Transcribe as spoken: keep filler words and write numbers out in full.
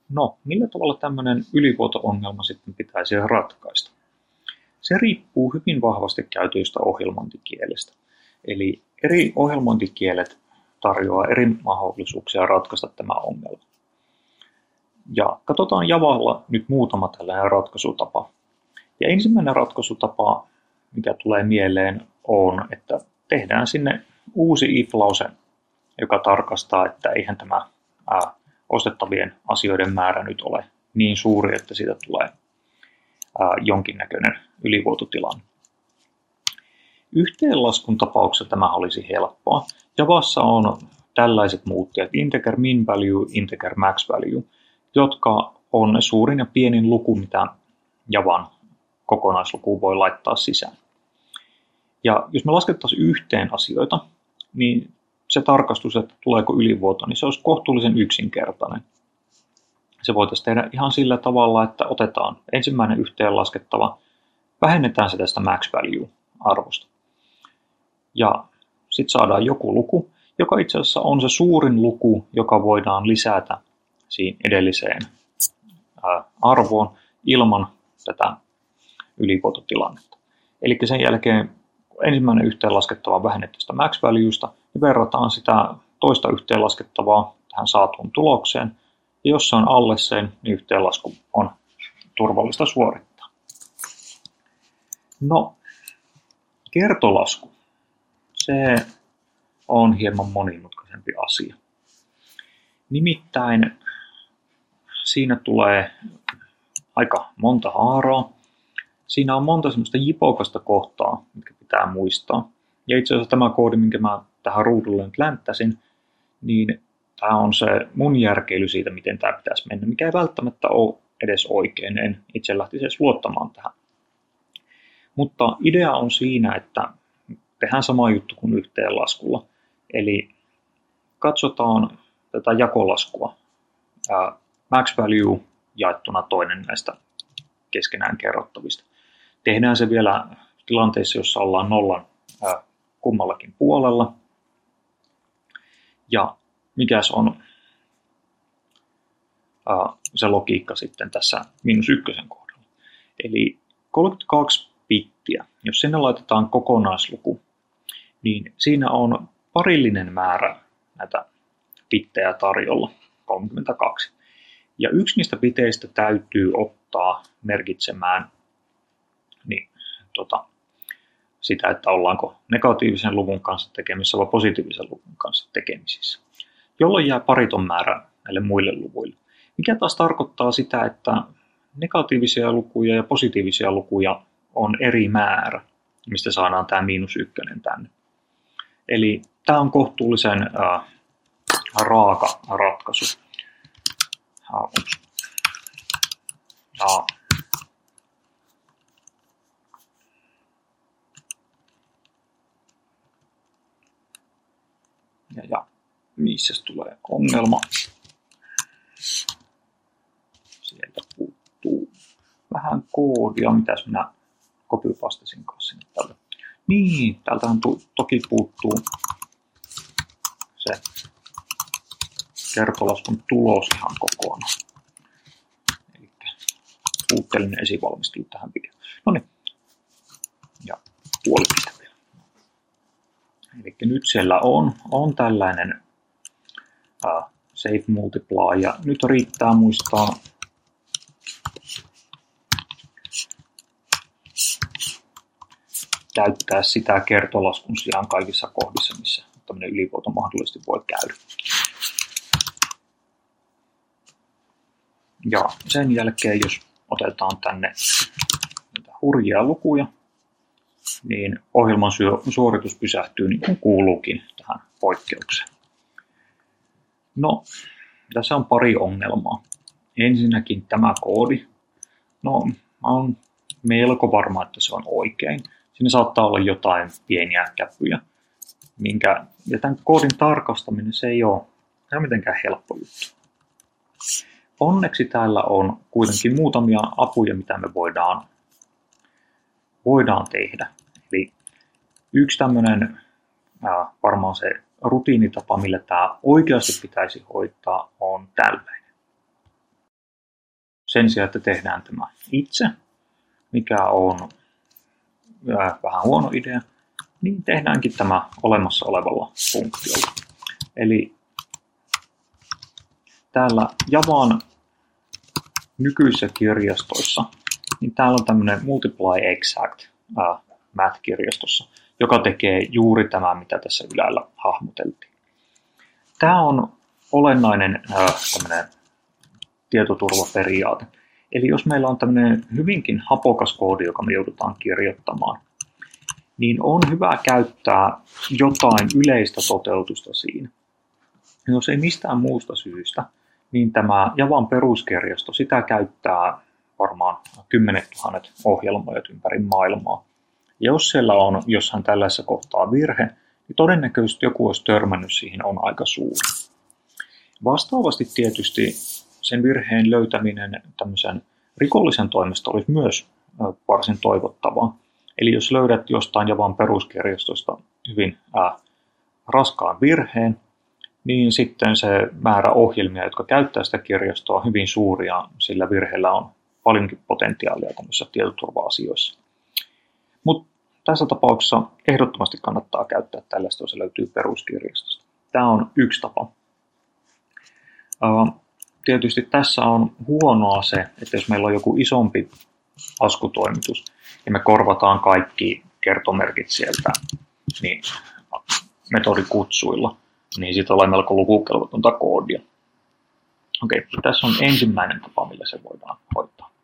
No, millä tavalla tämmöinen ylivuoto-ongelma sitten pitäisi ratkaista? Se riippuu hyvin vahvasti käytöistä ohjelmointikielestä. Eli eri ohjelmointikielet tarjoaa eri mahdollisuuksia ratkaista tämä ongelma. Ja katsotaan Javalla nyt muutama tällainen ratkaisutapa. Ja ensimmäinen ratkaisutapa, mikä tulee mieleen, on, että tehdään sinne uusi if-lause, joka tarkastaa, että eihän tämä ää, ostettavien asioiden määrä nyt ole niin suuri, että siitä tulee ää, jonkinnäköinen ylivuototilanne. Yhteenlaskun tapauksessa tämä olisi helppoa. Javassa on tällaiset muuttujat integer min value, integer max value, jotka on ne suurin ja pienin luku, mitä Javan kokonaislukuun voi laittaa sisään. Ja jos me laskettaisiin yhteen asioita, niin se tarkastus, että tuleeko ylivuoto, niin se olisi kohtuullisen yksinkertainen. Se voitaisiin tehdä ihan sillä tavalla, että otetaan ensimmäinen yhteenlaskettava, vähennetään se tästä max value-arvosta. Ja sitten saadaan joku luku, joka itse asiassa on se suurin luku, joka voidaan lisätä siihen edelliseen arvoon ilman tätä ylivuototilannetta. Eli sen jälkeen ensimmäinen yhteenlaskettava vähennetään tästä max valuesta ja verrataan sitä toista yhteenlaskettavaa tähän saatuun tulokseen. Ja jos se on alle sen, niin yhteenlasku on turvallista suorittaa. No, kertolasku. Se on hieman monimutkaisempi asia. Nimittäin siinä tulee aika monta haaraa. Siinä on monta semmoista jipokasta kohtaa, mitkä pitää muistaa. Ja itse asiassa tämä koodi, minkä mä tähän ruudulle nyt länttäsin, niin tämä on se mun järkeily siitä, miten tämä pitäisi mennä, mikä ei välttämättä ole edes oikein. En itse lähtisi edes luottamaan tähän. Mutta idea on siinä, että tehdään sama juttu kuin yhteenlaskulla. Eli katsotaan tätä jakolaskua. Max value jaettuna toinen näistä keskenään kerrottavista. Tehdään se vielä tilanteessa, jossa ollaan nollan ää, kummallakin puolella. Ja mikäs on ää, se logiikka sitten tässä miinus ykkösen kohdalla. Eli kolmekymmentäkaksi bittiä, jos sinne laitetaan kokonaisluku, niin siinä on parillinen määrä näitä bittejä tarjolla, kolmekymmentäkaksi. Ja yksi niistä biteistä täytyy ottaa merkitsemään niin, tota, sitä, että ollaanko negatiivisen luvun kanssa tekemisissä vai positiivisen luvun kanssa tekemisissä, jolloin jää pariton määrä näille muille luvuille. Mikä taas tarkoittaa sitä, että negatiivisia lukuja ja positiivisia lukuja on eri määrä, mistä saadaan tämä miinus ykkönen tänne. Eli tämä on kohtuullisen äh, raaka ratkaisu. Ja, ja, ja missä tulee ongelma? Sieltä puuttuu vähän koodia, mitäs minä copypastasin kanssa sinne tälle. Niin, täältähän tu- toki puuttuu se kertolaskun tulos ihan kokonaan. Eli puutteellinen esivalmistelu tähän videoon. No niin, ja puolipiste vielä. Eli nyt siellä on, on tällainen uh, save multiply, ja nyt riittää muistaa käyttää sitä kertolaskun sijaan kaikissa kohdissa, missä tämmöinen ylivuoto mahdollisesti voi käydä. Ja sen jälkeen, jos otetaan tänne niitä hurjia lukuja, niin ohjelman suoritus pysähtyy niin kuin kuuluukin tähän poikkeukseen. No, tässä on pari ongelmaa. Ensinnäkin tämä koodi. No, mä oon melko varma, että se on oikein. Siinä saattaa olla jotain pieniä käpyjä, minkä, ja tämän koodin tarkastaminen se ei ole, se ole mitenkään helppo juttu. Onneksi täällä on kuitenkin muutamia apuja, mitä me voidaan, voidaan tehdä. Eli yksi tämmöinen varmaan se rutiinitapa, millä tämä oikeasti pitäisi hoitaa, on tällainen. sen sijaan, että tehdään tämä itse, mikä on vähän huono idea, niin tehdäänkin tämä olemassa olevalla funktiolla. Eli täällä Javan nykyisissä kirjastoissa, niin täällä on tämmöinen multiply exact äh, math-kirjastossa, joka tekee juuri tämän, mitä tässä ylällä hahmoteltiin. Tämä on olennainen äh, tämmöinen tietoturvaperiaate. Eli jos meillä on tämmöinen hyvinkin hapokas koodi, joka me joudutaan kirjoittamaan, niin on hyvä käyttää jotain yleistä toteutusta siinä. Jos ei mistään muusta syystä, niin tämä Javan peruskirjasto, sitä käyttää varmaan kymmenet tuhannet ohjelmoijat ympäri maailmaa. Ja jos siellä on jossain tällaisessa kohtaa virhe, niin todennäköisesti joku olisi törmännyt siihen on aika suuri. Vastaavasti tietysti sen virheen löytäminen tämmöisen rikollisen toimesta olisi myös varsin toivottavaa. Eli jos löydät jostain Javan peruskirjastosta hyvin ää, raskaan virheen, niin sitten se määrä ohjelmia, jotka käyttää sitä kirjastoa, on hyvin suuri ja sillä virheellä on paljonkin potentiaalia tämmöisissä tietoturva-asioissa. Mutta tässä tapauksessa ehdottomasti kannattaa käyttää tällaista, jos se löytyy peruskirjastosta. Tämä on yksi tapa. Tietysti tässä on huonoa se, että jos meillä on joku isompi laskutoimitus ja me korvataan kaikki kertomerkit sieltä niin metodikutsuilla, niin siitä tulee melko lukukelvotonta koodia. Okei, tässä on ensimmäinen tapa, millä se voidaan hoitaa.